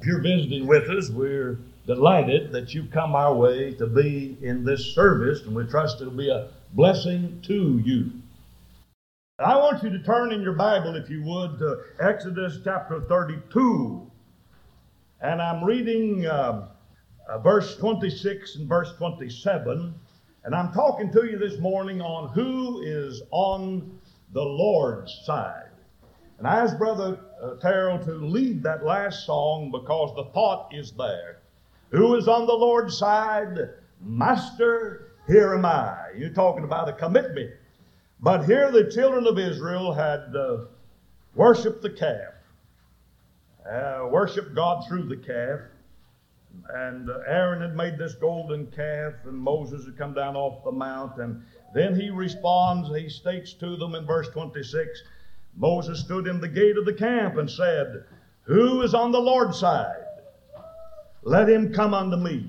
If you're visiting with us, we're delighted that you've come our way to be in this service, and we trust it'll be a blessing to you. And I want you to turn in your Bible, if you would, to Exodus chapter 32. And I'm reading verse 26 and verse 27. And I'm talking to you this morning on who is on the Lord's side. And I asked Brother Terrell to lead that last song because the thought is there. Who is on the Lord's side? Master, here am I. You're talking about a commitment. But here the children of Israel had worshiped the calf. Worshiped God through the calf. And Aaron had made this golden calf, and Moses had come down off the mount. And then he responds, he states to them in verse 26, Moses stood in the gate of the camp and said, who is on the Lord's side? Let him come unto me.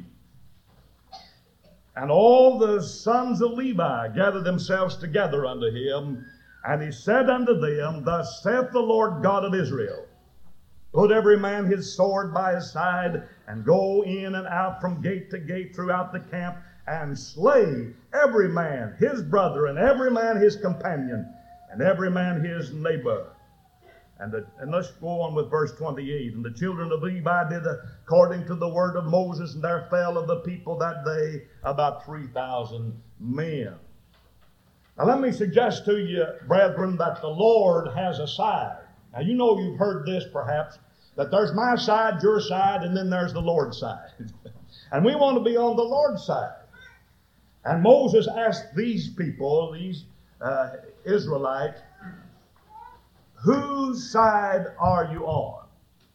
And all the sons of Levi gathered themselves together unto him, and he said unto them, thus saith the Lord God of Israel, put every man his sword by his side, and go in and out from gate to gate throughout the camp, and slay every man his brother, and every man his companion, and every man his neighbor. And let's go on with verse 28. And the children of Levi did according to the word of Moses, and there fell of the people that day about 3,000 men. Now let me suggest to you, brethren, that the Lord has a side. Now you know, you've heard this perhaps, that there's my side, your side, and then there's the Lord's side. And we want to be on the Lord's side. And Moses asked these people, these Israelites, whose side are you on?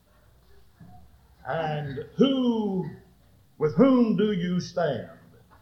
And with whom do you stand?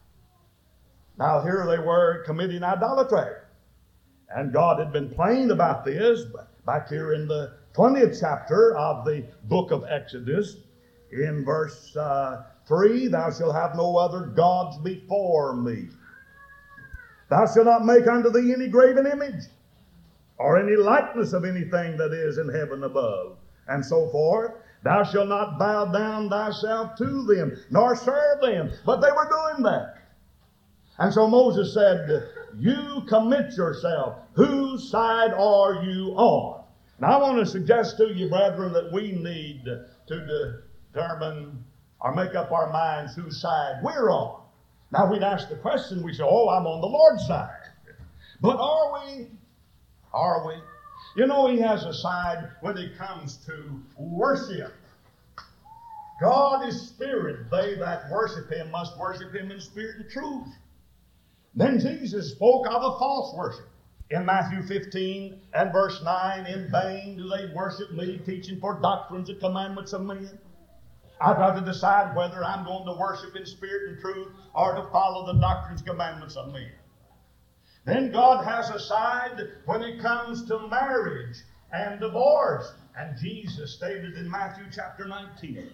Now here they were committing idolatry. And God had been plain about this back here in the 20th chapter of the book of Exodus. In verse 3, thou shalt have no other gods before me. Thou shalt not make unto thee any graven image, or any likeness of anything that is in heaven above, and so forth. Thou shalt not bow down thyself to them, nor serve them. But they were doing that. And so Moses said, you commit yourself. Whose side are you on? Now I want to suggest to you, brethren, that we need to determine or make up our minds whose side we're on. Now we'd ask the question, we say, oh, I'm on the Lord's side. But are we? Are we? You know, he has a side when it comes to worship. God is spirit. They that worship him must worship him in spirit and truth. Then Jesus spoke of a false worship. In Matthew 15 and verse 9, in vain do they worship me, teaching for doctrines and commandments of men. I've got to decide whether I'm going to worship in spirit and truth or to follow the doctrines and commandments of men. Then God has a side when it comes to marriage and divorce. And Jesus stated in Matthew chapter 19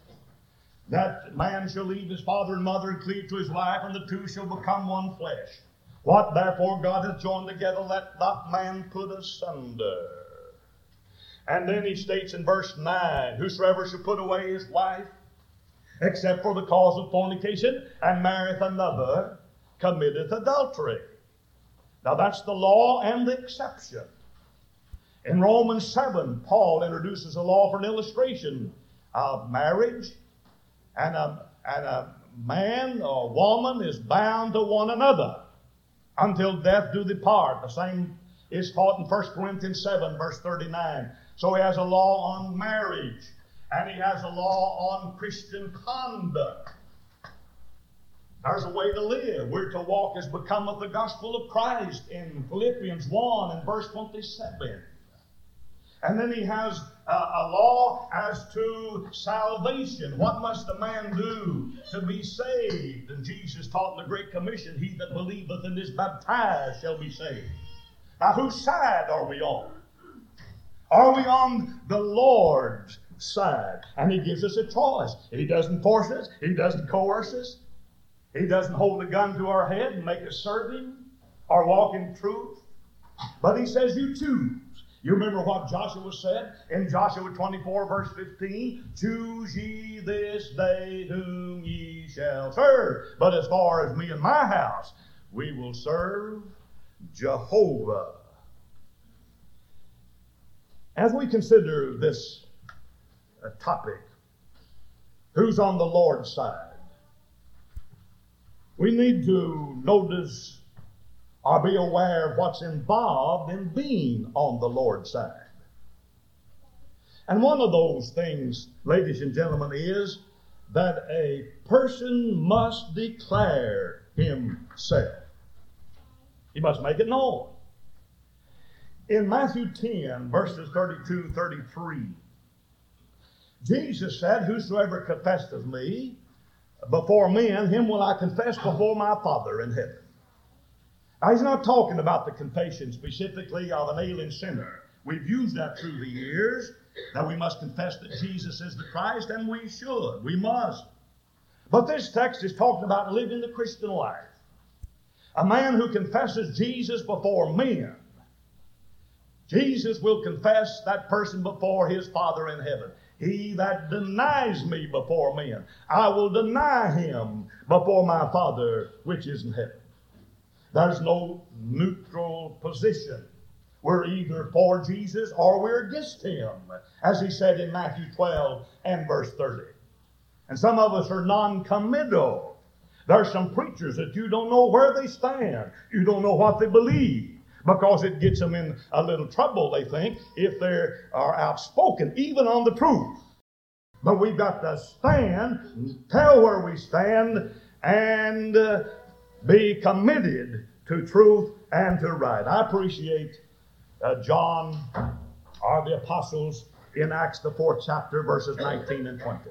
that man shall leave his father and mother and cleave to his wife, and the two shall become one flesh. What therefore God hath joined together, let not man put asunder. And then he states in verse 9, whosoever shall put away his wife, except for the cause of fornication, and marrieth another, committeth adultery. Now that's the law and the exception. In Romans 7, Paul introduces a law for an illustration of marriage, and a man or woman is bound to one another until death do they part. The same is taught in 1 Corinthians 7, verse 39. So he has a law on marriage, and he has a law on Christian conduct. There's a way to live. We're to walk as becometh the gospel of Christ in Philippians 1 and verse 27. And then he has a law as to salvation. What must a man do to be saved? And Jesus taught in the Great Commission, he that believeth and is baptized shall be saved. Now whose side are we on? Are we on the Lord's side? And he gives us a choice. He doesn't force us. He doesn't coerce us. He doesn't hold a gun to our head and make us serve him or walk in truth. But he says you choose. You remember what Joshua said in Joshua 24, verse 15? Choose ye this day whom ye shall serve. But as far as me and my house, we will serve Jehovah. As we consider this topic, who's on the Lord's side, we need to notice or be aware of what's involved in being on the Lord's side. And one of those things, ladies and gentlemen, is that a person must declare himself. He must make it known. In Matthew 10, verses 32, 33, Jesus said, whosoever confesseth me before men, him will I confess before my Father in heaven. Now, he's not talking about the confession specifically of an alien sinner. We've used that through the years, that we must confess that Jesus is the Christ, and we should. We must. But this text is talking about living the Christian life. A man who confesses Jesus before men, Jesus will confess that person before his Father in heaven. He that denies me before men, I will deny him before my Father which is in heaven. There's no neutral position. We're either for Jesus or we're against him, as he said in Matthew 12 and verse 30. And some of us are non-committal. There's some preachers that you don't know where they stand. You don't know what they believe, because it gets them in a little trouble, they think, if they are outspoken, even on the truth. But we've got to stand, tell where we stand, and be committed to truth and to right. I appreciate John, or the apostles, in Acts the 4th chapter, verses 19 and 20.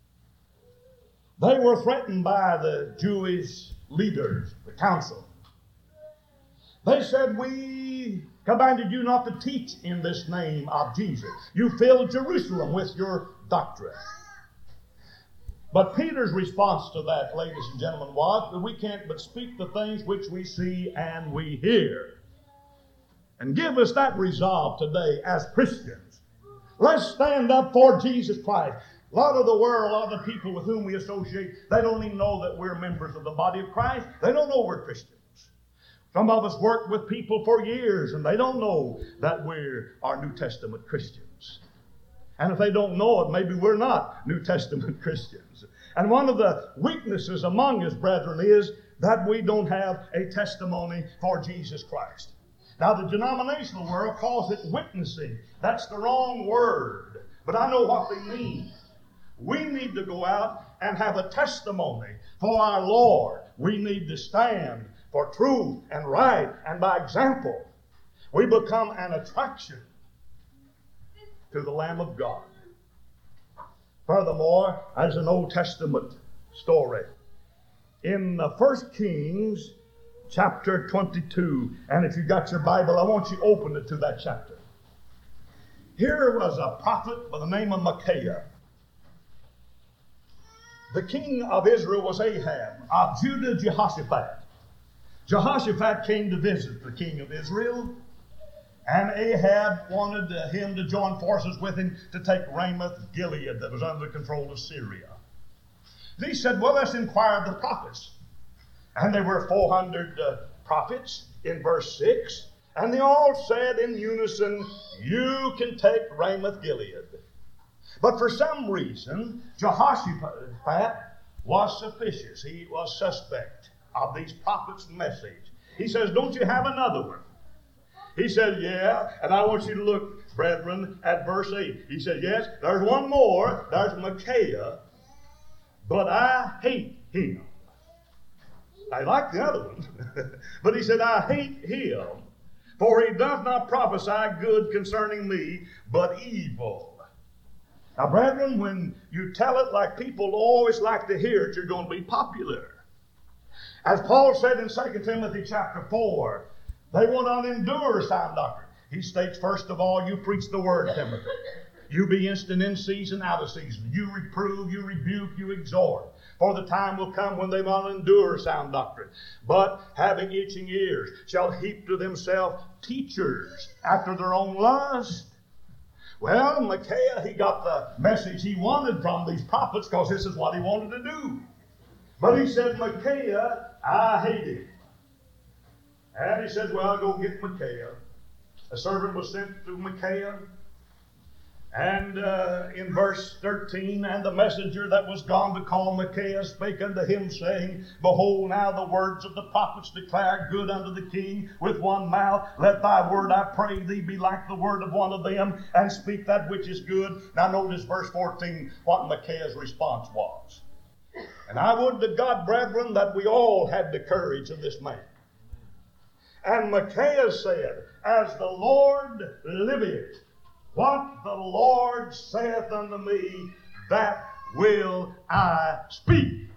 They were threatened by the Jewish leaders, the council. They said, we commanded you not to teach in this name of Jesus. You filled Jerusalem with your doctrine. But Peter's response to that, ladies and gentlemen, was that we can't but speak the things which we see and we hear. And give us that resolve today as Christians. Let's stand up for Jesus Christ. A lot of the world, a lot of the people with whom we associate, they don't even know that we're members of the body of Christ. They don't know we're Christians. Some of us worked with people for years, and they don't know that we're New Testament Christians. And if they don't know it, maybe we're not New Testament Christians. And one of the weaknesses among us, brethren, is that we don't have a testimony for Jesus Christ. Now, the denominational world calls it witnessing. That's the wrong word, but I know what they mean. We need to go out and have a testimony for our Lord. We need to stand for truth and right, and by example, we become an attraction to the Lamb of God. Furthermore, there's an Old Testament story. In 1 Kings chapter 22, and if you got your Bible, I want you to open it to that chapter. Here was a prophet by the name of Micaiah. The king of Israel was Ahab, of Judah, Jehoshaphat. Jehoshaphat came to visit the king of Israel, and Ahab wanted him to join forces with him to take Ramoth Gilead that was under the control of Syria. He said, well, let's inquire of the prophets. And there were 400 prophets in verse 6, and they all said in unison, you can take Ramoth Gilead. But for some reason, Jehoshaphat was suspicious. He was suspect of these prophets' message. He says, don't you have another one? He said, yeah, and I want you to look, brethren, at verse 8. He said, yes, there's one more. There's Micaiah, but I hate him. I like the other one. But he said, I hate him, for he doth not prophesy good concerning me, but evil. Now, brethren, when you tell it like people always like to hear it, you're going to be popular. As Paul said in 2 Timothy chapter 4, they will not endure sound doctrine. He states, first of all, you preach the word, Timothy. You be instant in season, out of season. You reprove, you rebuke, you exhort. For the time will come when they will endure sound doctrine. But having itching ears shall heap to themselves teachers after their own lust. Well, Micaiah, he got the message he wanted from these prophets because this is what he wanted to do. But he said, Micaiah, I hate him. And he said, well, go get Micaiah. A servant was sent to Micaiah. And in verse 13, and the messenger that was gone to call Micaiah spake unto him, saying, Behold, now the words of the prophets declare good unto the king with one mouth. Let thy word, I pray thee, be like the word of one of them, and speak that which is good. Now notice verse 14, what Micaiah's response was. And I would to God, brethren, that we all had the courage of this man. And Micaiah said, As the Lord liveth, what the Lord saith unto me, that will I speak.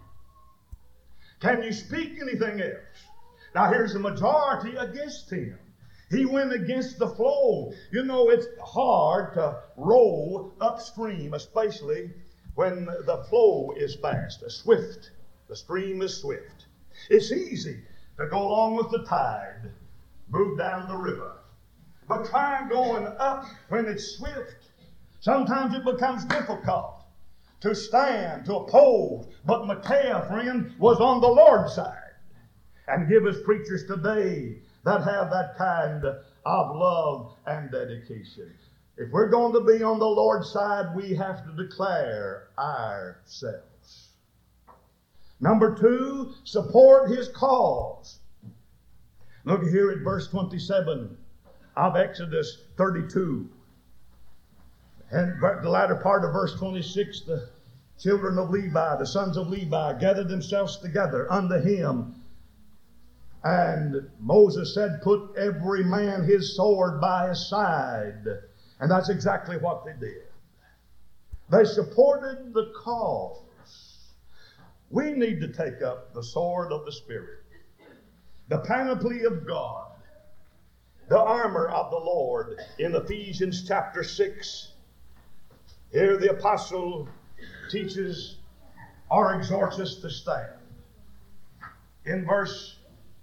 Can you speak anything else? Now here's the majority against him. He went against the flow. You know, it's hard to row upstream, especially when the flow is fast, swift. The stream is swift. It's easy to go along with the tide, move down the river. But try going up when it's swift. Sometimes it becomes difficult to stand, to oppose. But Micaiah, friend, was on the Lord's side. And give us preachers today that have that kind of love and dedication. If we're going to be on the Lord's side, we have to declare ourselves. Number 2, support his cause. Look here at verse 27 of Exodus 32. And the latter part of verse 26, the children of Levi, the sons of Levi, gathered themselves together unto him. And Moses said, Put every man his sword by his side. And that's exactly what they did. They supported the cause. We need to take up the sword of the Spirit, the panoply of God, the armor of the Lord. In Ephesians chapter 6, here the apostle teaches or exhorts us to stand. In verse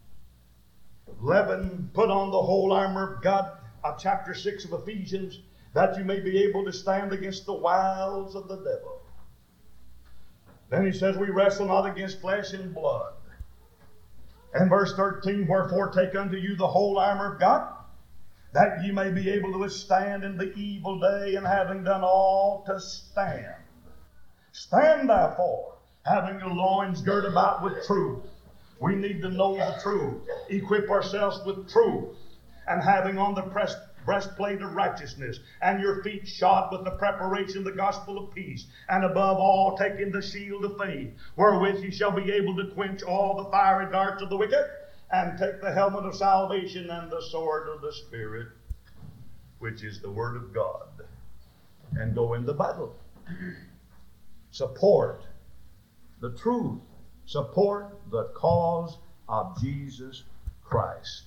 11, put on the whole armor of God of chapter 6 of Ephesians, that you may be able to stand against the wiles of the devil. Then he says, we wrestle not against flesh and blood. And verse 13, wherefore take unto you the whole armor of God, that ye may be able to withstand in the evil day, and having done all to stand. Stand therefore, having your loins girt about with truth. We need to know the truth. Equip ourselves with truth. And having on the breastplate of righteousness, and your feet shod with the preparation of the gospel of peace, and above all taking the shield of faith, wherewith ye shall be able to quench all the fiery darts of the wicked, and take the helmet of salvation and the sword of the Spirit, which is the word of God, and go into battle. Support the truth. Support the cause of Jesus Christ.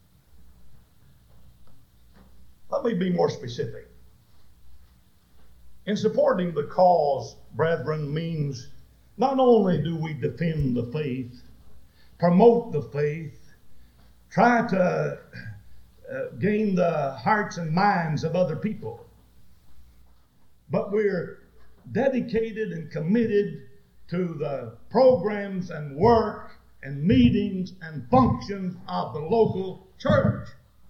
Let me be more specific. In supporting the cause, brethren, means not only do we defend the faith, promote the faith, try to gain the hearts and minds of other people, but we're dedicated and committed to the programs and work and meetings and functions of the local church.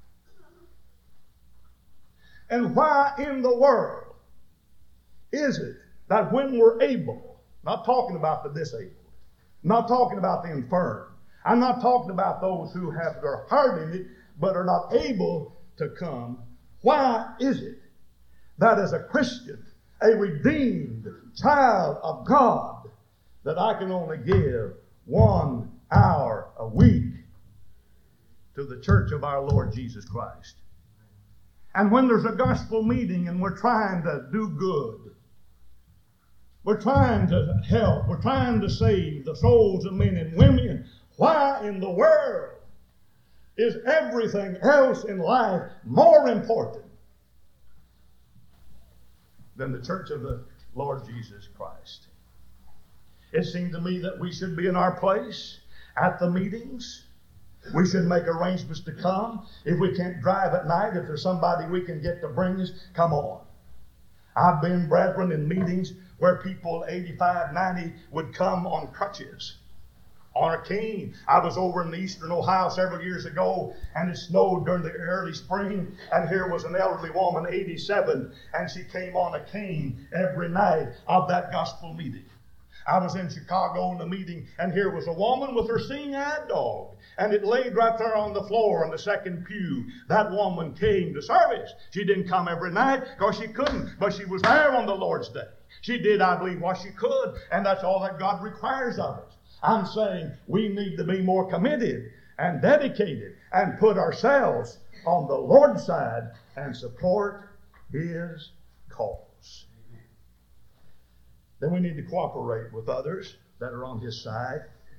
And why in the world is it that when we're able, not talking about the disabled, not talking about the infirm, I'm not talking about those who have their heart in it but are not able to come, why is it that as a Christian, a redeemed child of God, that I can only give 1 hour a week to the church of our Lord Jesus Christ? And when there's a gospel meeting and we're trying to do good, we're trying to help, we're trying to save the souls of men and women, why in the world is everything else in life more important than the church of the Lord Jesus Christ. It seemed to me that we should be in our place at the meetings. We should make arrangements to come. If we can't drive at night, if there's somebody we can get to bring us, come on. I've been, brethren, in meetings where people 85, 90 would come on crutches, on a cane. I was over in eastern Ohio several years ago, and it snowed during the early spring, and here was an elderly woman, 87, and she came on a cane every night of that gospel meeting. I was in Chicago in the meeting, and here was a woman with her seeing-eyed dog, and it laid right there on the floor in the second pew. That woman came to service. She didn't come every night because she couldn't, but she was there on the Lord's day. She did, I believe, what she could, and that's all that God requires of us. I'm saying we need to be more committed and dedicated and put ourselves on the Lord's side and support His cause. Then we need to cooperate with others that are on His side.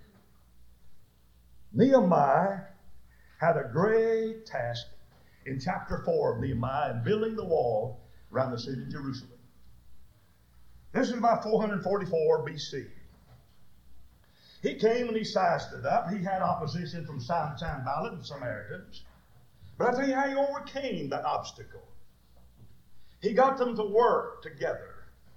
Nehemiah had a great task in chapter 4 of Nehemiah in building the wall around the city of Jerusalem. This is about 444 BC. He came and he sized it up. He had opposition from Sanballat and Samaritans. But I tell you how he overcame that obstacle. He got them to work together.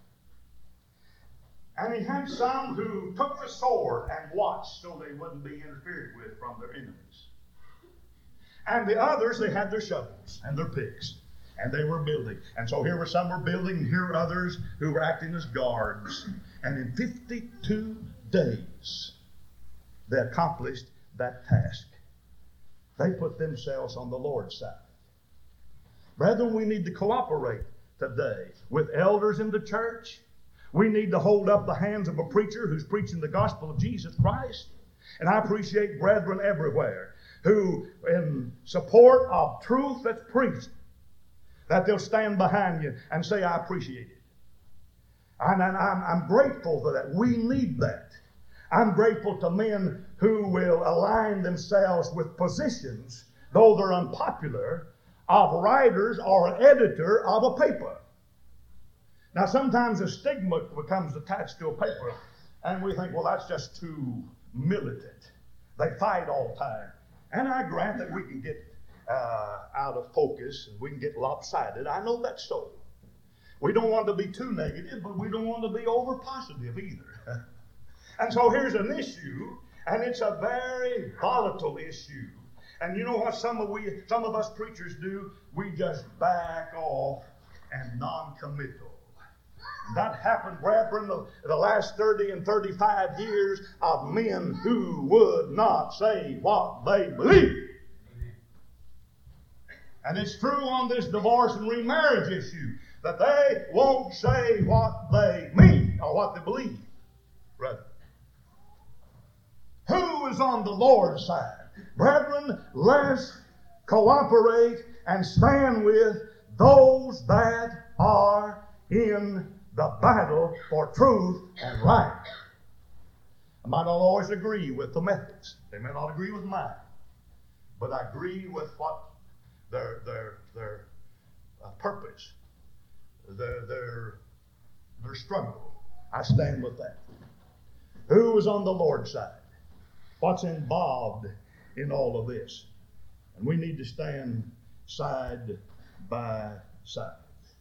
And he had some who took the sword and watched so they wouldn't be interfered with from their enemies. And the others, they had their shovels and their picks. And they were building. And so here were some were building, and here were others who were acting as guards. And in 52 days, they accomplished that task. They put themselves on the Lord's side. Brethren, we need to cooperate today with elders in the church. We need to hold up the hands of a preacher who's preaching the gospel of Jesus Christ. And I appreciate brethren everywhere who, in support of truth that's preached, that they'll stand behind you and say, I appreciate it. And I'm grateful for that. We need that. I'm grateful to men who will align themselves with positions, though they're unpopular, of writers or an editor of a paper. Now, sometimes a stigma becomes attached to a paper, and we think, well, that's just too militant. They fight all the time. And I grant that we can get out of focus and we can get lopsided. I know that's so. We don't want to be too negative, but we don't want to be over positive either. And so here's an issue, and it's a very volatile issue. And you know what some of us preachers do? We just back off and non-committal. That happened, brethren, the last 30 and 35 years of men who would not say what they believe. And it's true on this divorce and remarriage issue that they won't say what they mean or what they believe, brother. Who is on the Lord's side? Brethren, let's cooperate and stand with those that are in the battle for truth and right. I might not always agree with the methods. They may not agree with mine. But I agree with what their purpose, their struggle. I stand with that. Who is on the Lord's side? What's involved in all of this? And we need to stand side by side.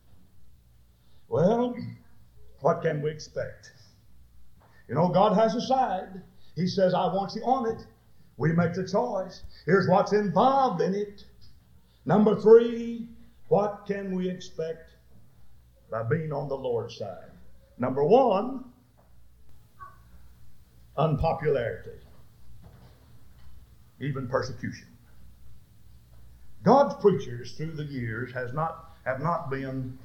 Well, what can we expect? You know, God has a side. He says, I want you on it. We make the choice. Here's what's involved in it. Number 3, what can we expect by being on the Lord's side? Number 1, unpopularity, even persecution. God's preachers through the years have not been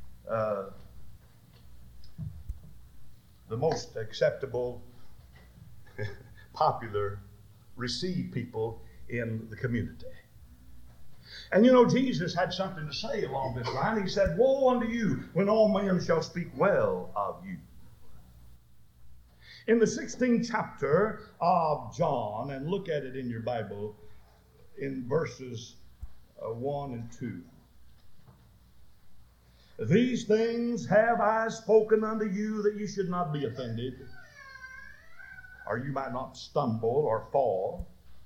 the most acceptable, popular, received people in the community. And you know, Jesus had something to say along this line. He said, woe unto you when all men shall speak well of you. In the 16th chapter of John, and look at it in your Bible, in verses 1 and 2. These things have I spoken unto you, that you should not be offended, or you might not stumble or fall.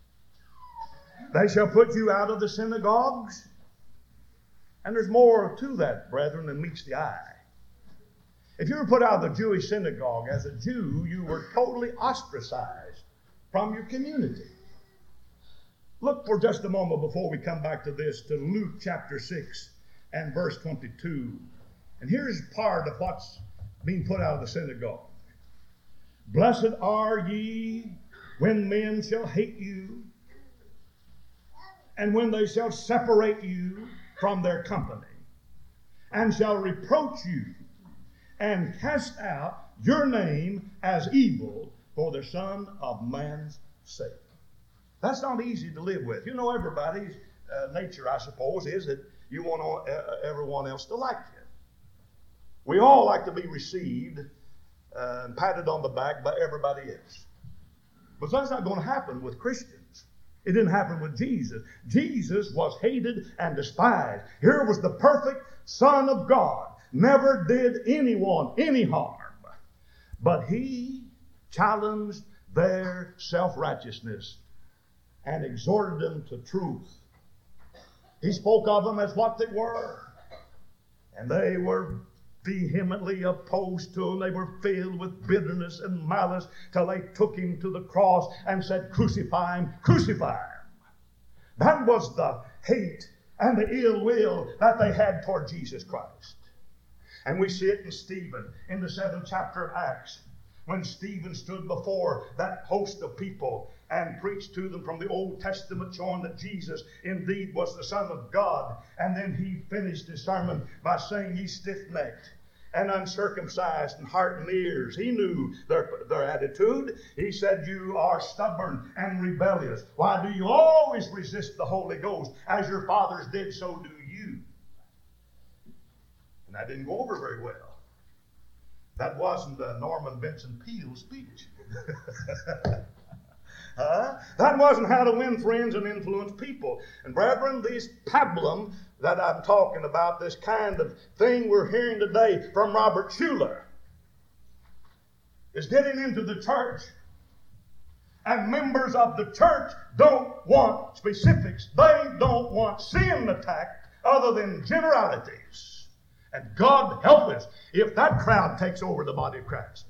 They shall put you out of the synagogues. And there's more to that, brethren, than meets the eye. If you were put out of the Jewish synagogue as a Jew, you were totally ostracized from your community. Look for just a moment before we come back to this, to Luke chapter 6 and verse 22. And here's part of what's being put out of the synagogue. Blessed are ye when men shall hate you, and when they shall separate you from their company, and shall reproach you, and cast out your name as evil for the Son of Man's sake. That's not easy to live with. You know, everybody's nature, I suppose, is that you want everyone else to like you. We all like to be received and patted on the back by everybody else. But that's not going to happen with Christians. It didn't happen with Jesus. Jesus was hated and despised. Here was the perfect Son of God. Never did anyone any harm. But he challenged their self-righteousness and exhorted them to truth. He spoke of them as what they were. And they were vehemently opposed to him. They were filled with bitterness and malice till they took him to the cross and said, crucify him, crucify him. That was the hate and the ill will that they had toward Jesus Christ. And we see it in Stephen in the 7th chapter of Acts, when Stephen stood before that host of people and preached to them from the Old Testament, showing that Jesus indeed was the Son of God. And then he finished his sermon by saying, ye stiff-necked and uncircumcised in heart and ears. He knew their attitude. He said, you are stubborn and rebellious. Why do you always resist the Holy Ghost? As your fathers did, so do you. And that didn't go over very well. That wasn't a Norman Vincent Peale speech. That wasn't how to win friends and influence people. And brethren, this pablum that I'm talking about, this kind of thing we're hearing today from Robert Schuller, is getting into the church. And members of the church don't want specifics. They don't want sin attacked other than generalities. And God help us if that crowd takes over the body of Christ.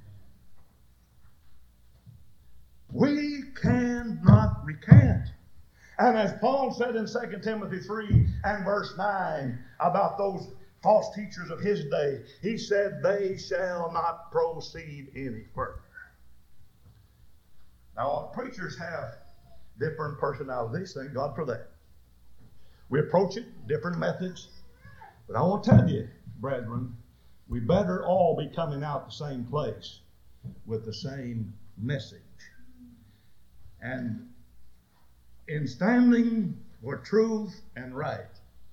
We cannot recant. And as Paul said in 2 Timothy 3 and verse 9 about those false teachers of his day, he said, they shall not proceed any further. Now, preachers have different personalities. Thank God for that. We approach it different methods. But I want to tell you, brethren, we better all be coming out the same place with the same message. And in standing for truth and right,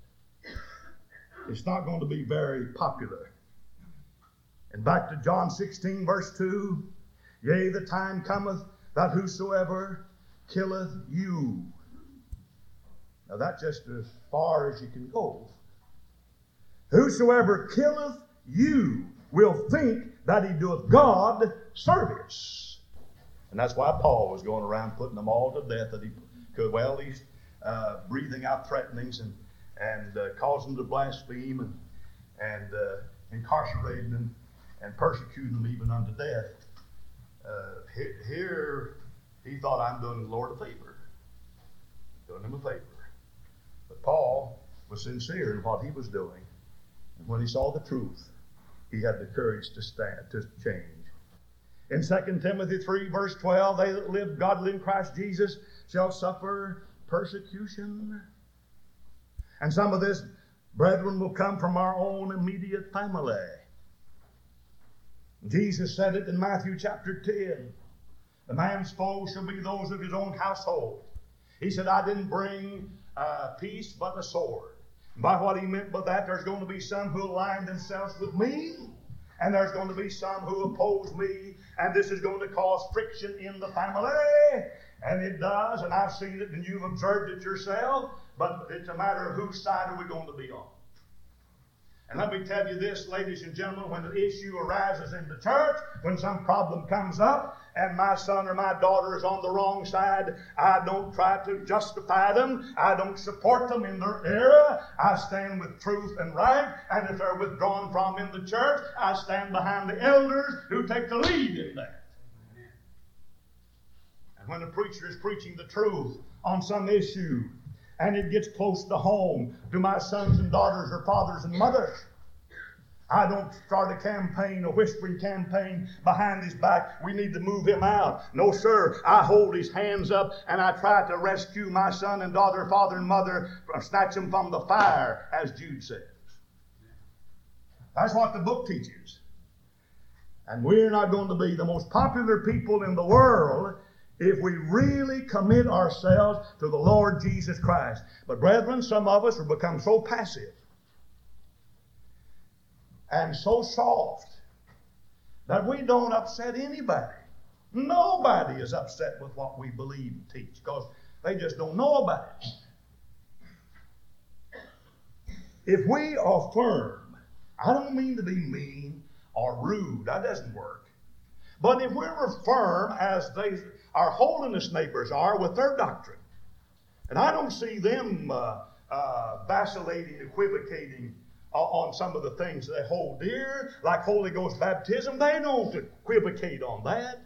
it's not going to be very popular. And back to John 16, verse 2, yea, the time cometh that whosoever killeth you. Now that's just as far as you can go. Whosoever killeth you will think that he doeth God service. And that's why Paul was going around putting them all to death that he could. Well, he's breathing out threatenings and causing them to blaspheme and incarcerating them and persecuting them even unto death. Here, he thought, I'm doing the Lord a favor. Doing him a favor. But Paul was sincere in what he was doing. And when he saw the truth, he had the courage to stand, to change. In 2 Timothy 3, verse 12, they that live godly in Christ Jesus shall suffer persecution. And some of this, brethren, will come from our own immediate family. Jesus said it in Matthew chapter 10. The man's foes shall be those of his own household. He said, I didn't bring peace but a sword. And by what he meant by that, there's going to be some who align themselves with me, and there's going to be some who oppose me, and this is going to cause friction in the family. And it does, and I've seen it, and you've observed it yourself, but it's a matter of whose side are we going to be on. And let me tell you this, ladies and gentlemen, when an issue arises in the church, when some problem comes up, and my son or my daughter is on the wrong side, I don't try to justify them. I don't support them in their error. I stand with truth and right. And if they're withdrawn from in the church, I stand behind the elders who take the lead in that. And when a preacher is preaching the truth on some issue, and it gets close to home to my sons and daughters or fathers and mothers, I don't start a campaign, a whispering campaign behind his back. We need to move him out. No, sir. I hold his hands up and I try to rescue my son and daughter, father and mother, snatch them from the fire, as Jude says. That's what the book teaches. And we're not going to be the most popular people in the world if we really commit ourselves to the Lord Jesus Christ. But brethren, some of us have become so passive and so soft that we don't upset anybody. Nobody is upset with what we believe and teach because they just don't know about it. If we are firm, I don't mean to be mean or rude. That doesn't work. But if we're firm as our holiness neighbors are with their doctrine, and I don't see them vacillating, equivocating on some of the things they hold dear, like Holy Ghost baptism, they don't equivocate on that.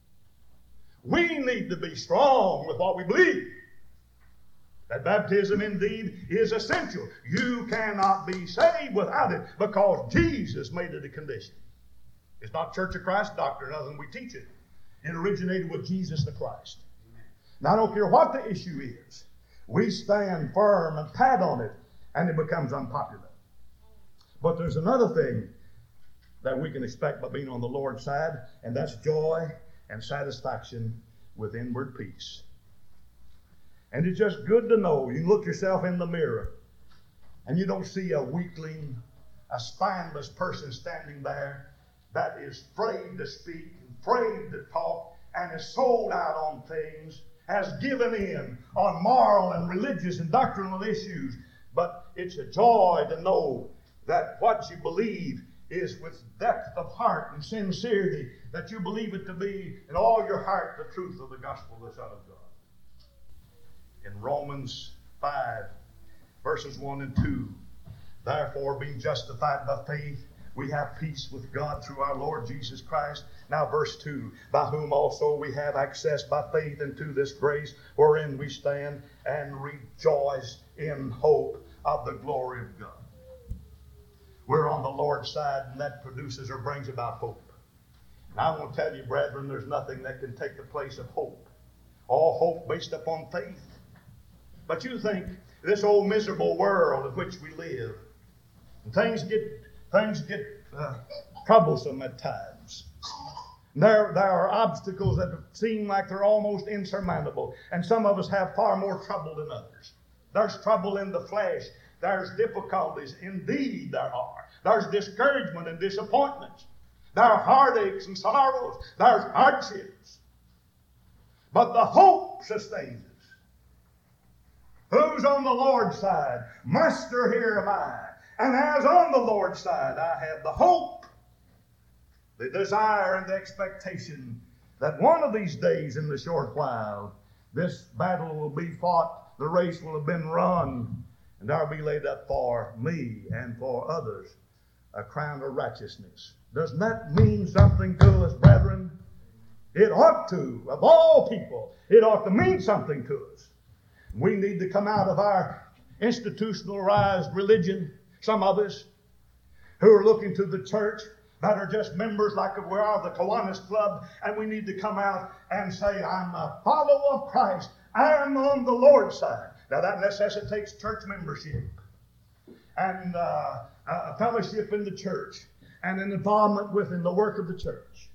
We need to be strong with what we believe. That baptism indeed is essential. You cannot be saved without it because Jesus made it a condition. It's not Church of Christ doctrine other than we teach it. It originated with Jesus the Christ. Now I don't care what the issue is. We stand firm and pat on it and it becomes unpopular. But there's another thing that we can expect by being on the Lord's side, and that's joy and satisfaction with inward peace. And it's just good to know. You look yourself in the mirror and you don't see a weakling, a spineless person standing there that is afraid to speak, afraid to talk, and is sold out on things, has given in on moral and religious and doctrinal issues. But it's a joy to know that what you believe is with depth of heart and sincerity, that you believe it to be in all your heart the truth of the gospel of the Son of God. In Romans 5, verses 1 and 2, therefore, being justified by faith, we have peace with God through our Lord Jesus Christ. Now verse 2, by whom also we have access by faith into this grace wherein we stand and rejoice in hope of the glory of God. We're on the Lord's side, and that produces or brings about hope. And I want to tell you, brethren, there's nothing that can take the place of hope. All hope based upon faith. But you think this old miserable world in which we live, and things get troublesome at times. There are obstacles that seem like they're almost insurmountable, and some of us have far more trouble than others. There's trouble in the flesh. There's difficulties. Indeed, there are. There's discouragement and disappointments. There are heartaches and sorrows. There's hardships. But the hope sustains us. Who's on the Lord's side? Master, here am I. And as on the Lord's side, I have the hope, the desire, and the expectation that one of these days in the short while, this battle will be fought, the race will have been run, and there will be laid up for me and for others a crown of righteousness. Doesn't that mean something to us, brethren? It ought to. Of all people, it ought to mean something to us. We need to come out of our institutionalized religion, some of us, who are looking to the church that are just members like we are of the Kiwanis Club, and we need to come out and say, I'm a follower of Christ. I am on the Lord's side. Now that necessitates church membership and a fellowship in the church and an involvement within the work of the church.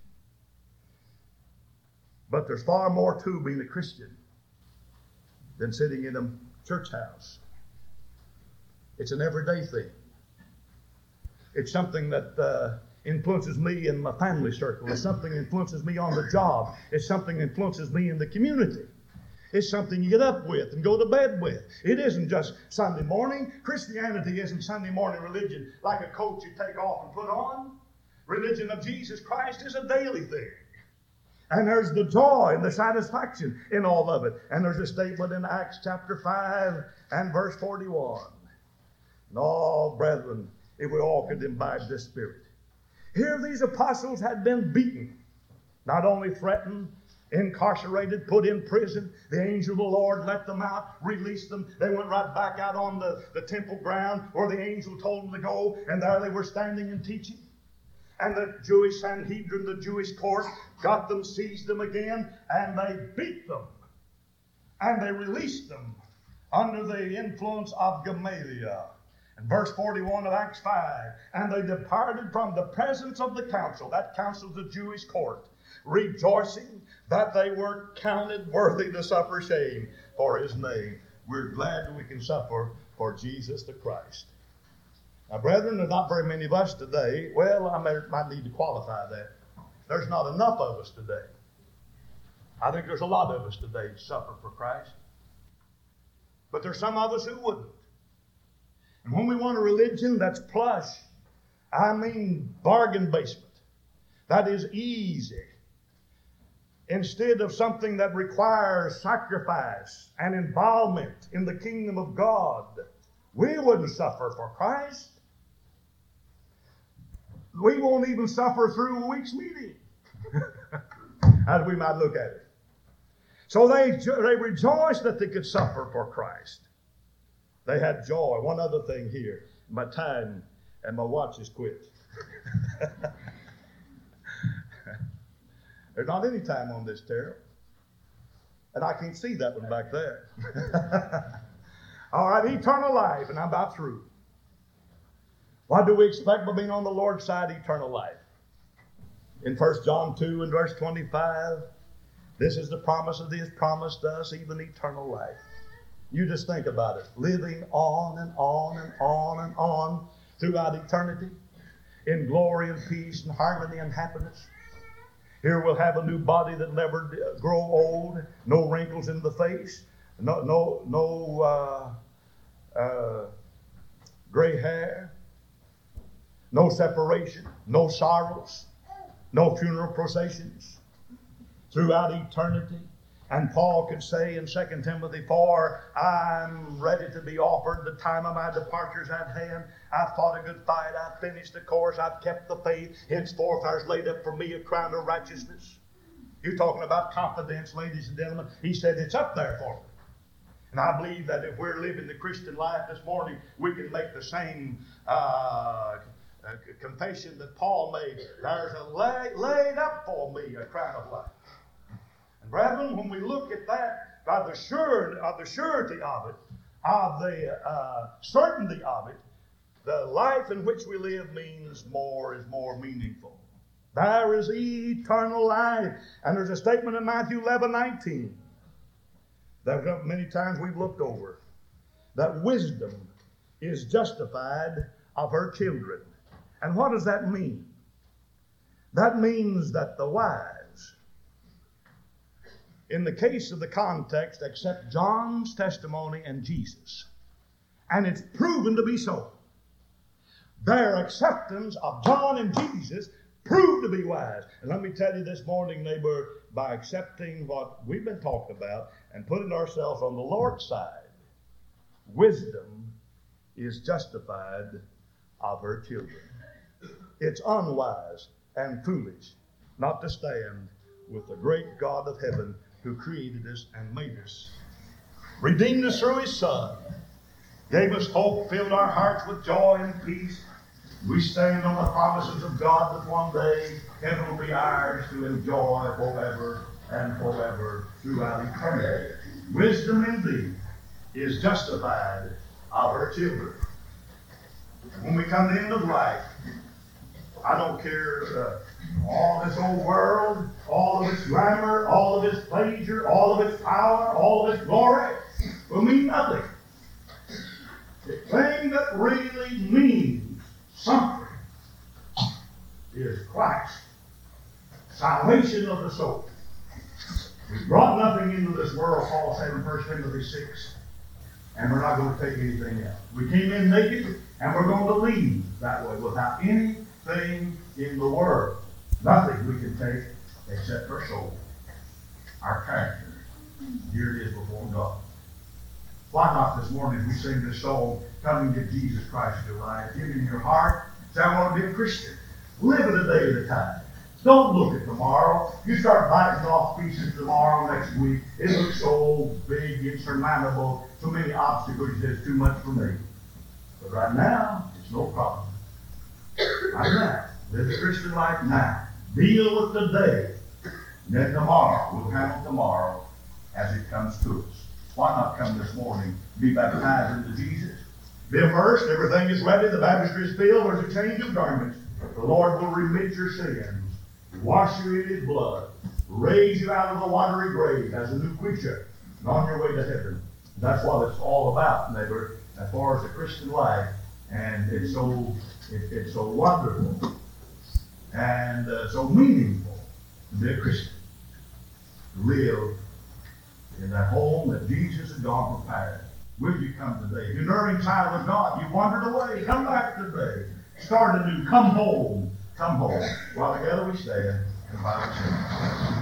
But there's far more to being a Christian than sitting in a church house. It's an everyday thing. It's something that influences me in my family circle. It's something that influences me on the job. It's something that influences me in the community. It's something you get up with and go to bed with. It isn't just Sunday morning. Christianity isn't Sunday morning religion like a coat you take off and put on. Religion of Jesus Christ is a daily thing. And there's the joy and the satisfaction in all of it. And there's a statement in Acts chapter 5 and verse 41. And all, brethren, if we all could imbibe this spirit. Here these apostles had been beaten, not only threatened, incarcerated, put in prison. The angel of the Lord let them out, released them. They went right back out on the temple ground where the angel told them to go, and there they were standing and teaching. And the Jewish Sanhedrin, the Jewish court, got them, seized them again, and they beat them. And they released them under the influence of Gamaliel. And verse 41 of Acts 5, and they departed from the presence of the council, that council is the Jewish court, rejoicing that they were counted worthy to suffer shame for his name. We're glad that we can suffer for Jesus the Christ. Now, brethren, there's not very many of us today. Well, I might need to qualify that. There's not enough of us today. I think there's a lot of us today who suffer for Christ. But there's some of us who wouldn't. And when we want a religion that's plush, I mean bargain basement, that is easy, instead of something that requires sacrifice and involvement in the kingdom of God, we wouldn't suffer for Christ. We won't even suffer through a week's meeting, as we might look at it. So they rejoiced that they could suffer for Christ. They had joy. One other thing here. My time and my watch is quit. There's not any time on this, Terrell. And I can see that one back there. All right, eternal life, and I'm about through. What do we expect by being on the Lord's side? Eternal life. In 1 John 2 and verse 25, this is the promise that He has promised us, even eternal life. You just think about it. Living on and on and on and on throughout eternity in glory and peace and harmony and happiness. Here we'll have a new body that never grow old, no wrinkles in the face, no gray hair, no separation, no sorrows, no funeral processions throughout eternity. And Paul could say in 2 Timothy 4, I'm ready to be offered. The time of my departure is at hand. I've fought a good fight. I've finished the course. I've kept the faith. Henceforth there's laid up for me a crown of righteousness. You're talking about confidence, ladies and gentlemen. He said it's up there for me. And I believe that if we're living the Christian life this morning, we can make the same confession that Paul made. There's laid up for me a crown of life. And brethren, when we look at that, by the surety of it, of the certainty of it, the life in which we live is more meaningful. There is eternal life. And there's a statement in Matthew 11:19 that many times we've looked over, that wisdom is justified of her children. And what does that mean? That means that the wise, in the case of the context, accept John's testimony and Jesus. And it's proven to be so. Their acceptance of John and Jesus proved to be wise. And let me tell you this morning, neighbor, by accepting what we've been talking about and putting ourselves on the Lord's side, wisdom is justified of her children. It's unwise and foolish not to stand with the great God of heaven who created us and made us, redeemed us through His Son, gave us hope, filled our hearts with joy and peace. We stand on the promises of God that one day heaven will be ours to enjoy forever and forever throughout eternity. Wisdom indeed is justified of her children. When we come to the end of life, I don't care all this old world, all of its glamour, all of its pleasure, all of its power, all of its glory will mean nothing. The thing that really means something is Christ, salvation of the soul. We brought nothing into this world, Paul said in 1 Timothy 6, and we're not going to take anything else. We came in naked, and we're going to leave that way without anything in the world. Nothing we can take except our soul, our character. Here it is before God. Why not this morning as we sing this song, come and give Jesus Christ your life, give him your heart, say, I want to be a Christian. Live it a day at a time. Don't look at tomorrow. You start biting off pieces tomorrow, next week. It looks so big, insurmountable, so many obstacles, it's too much for me. But right now, it's no problem. Right now. Live the Christian life now. Deal with the day. And then tomorrow, we'll handle tomorrow as it comes to us. Why not come this morning, be baptized into Jesus? Be immersed, everything is ready, the baptistry is filled, there's a change of garments. The Lord will remit your sins, wash you in his blood, raise you out of the watery grave as a new creature, and on your way to heaven. That's what it's all about, neighbor, as far as the Christian life. And it's so wonderful and so meaningful to be a Christian. To live in that home that Jesus had gone prepared. Will you come today? If you're nearing time with God, you wandered away. Come back today. Start anew. Come home. Come home. While together we stand and Bible says.